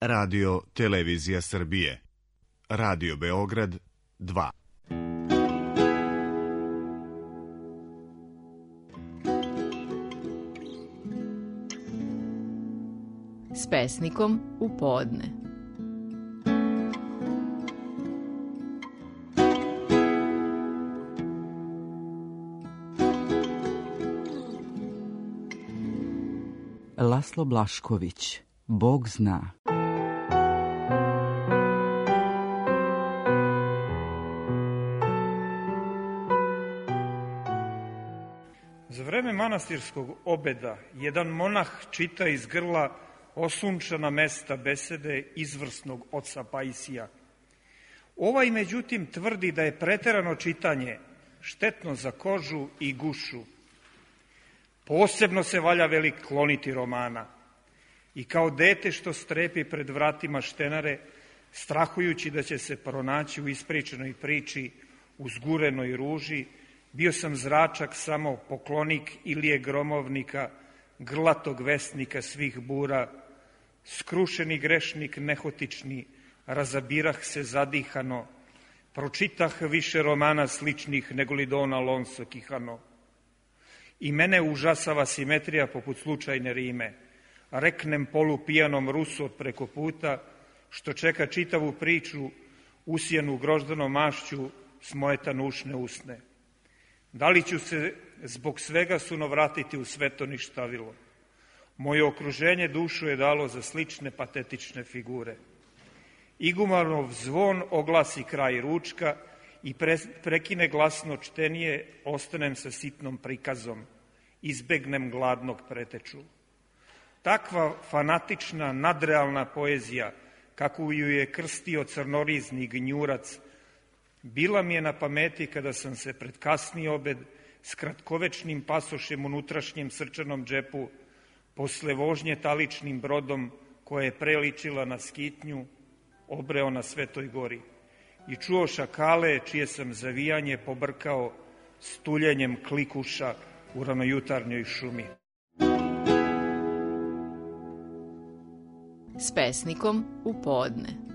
Radio Televizija Srbije. Radio Beograd 2. S pesnikom u podne. Laslo Blašković, Bog zna. Za vreme manastirskog obeda jedan monah čita iz grla osunčana mesta besede izvrsnog oca Pajsija. Ovaj, međutim, tvrdi da je preterano čitanje štetno za kožu i gušu. Posebno se valja, veli, kloniti romana. I kao dete što strepi pred vratima štenare, strahujući da će se pronaći u ispričanoj priči, u zgurenoj ruži, bio sam zračak samo poklonik Ilije Gromovnika, grlatog vesnika svih bura, skrušeni grešnik nehotični, razabirah se zadihano, pročitah više romana sličnih nego li Don Alonso Kihano. I mene užasava simetrija poput slučajne rime. Reknem polupijanom Rusu od preko puta, što čeka čitavu priču, usijanu groždanom mašću s moje tanušne usne. Da li ću se zbog svega sunovratiti u sveto ništavilo? Moje okruženje dušu je dalo za slične patetične figure. Igumanov zvon oglasi kraj ručka i prekine glasno čtenije, ostanem sa sitnom prikazom, izbegnem gladnog preteču. Takva fanatična, nadrealna poezija, kakvu ju je krstio crnorizni gnjurac, bila mi je na pameti kada sam se pred kasni obed s kratkovečnim pasošem unutrašnjem srčanom džepu, posle vožnje taličnim brodom koja je preličila na skitnju, obreo na Svetoj gori i čuo šakale čije sam zavijanje pobrkao s tuljenjem klikuša u ranojutarnjoj šumi. S pesnikom u podne.